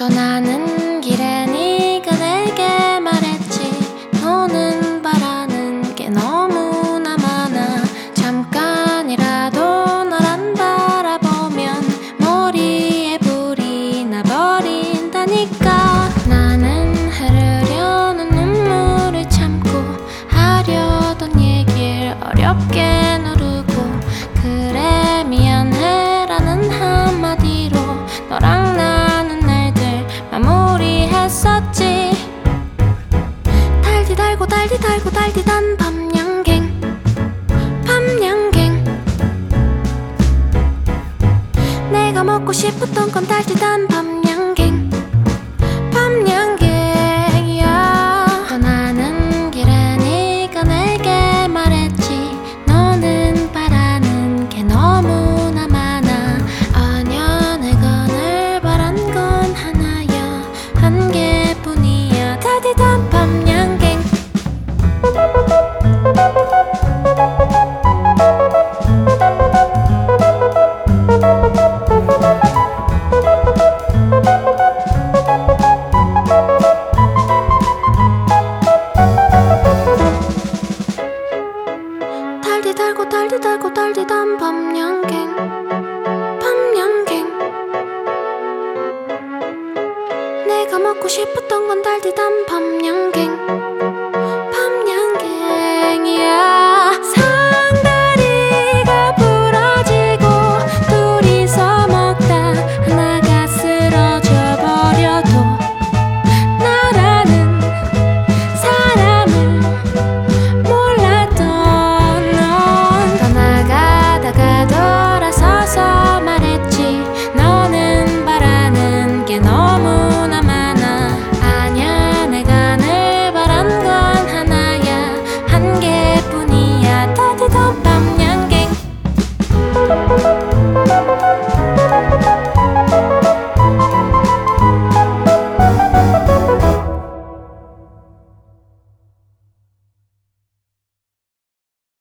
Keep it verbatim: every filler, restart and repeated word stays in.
떠나는 길에 네가 내게 말했지. 너는 바라는 게 너무나 많아. 잠깐이라도 널 안 바라보면 머리에 불이 나버린다니까. 나는 흐르려는 눈물을 참고 하려던 얘길 어렵게 누르고 그래 미안해라는 한마디로 너랑 나는 날들 마무리했었지. 달디 달고 달디 달고 달디단 밤양갱 밤양갱. 내가 먹고 싶었던 건 달디단 밤양갱 밤양갱이야. 떠나는 길에 네가 내게 말했지. 너는 바라는 게 너무나 많아. 아냐 내가 늘 바란 건 하나야, 한 개뿐이야. 달디단 밤양갱. 달디 달고 달디 달고 달디단 밤양갱 밤양갱. 내가 먹고 싶었던 건 달디단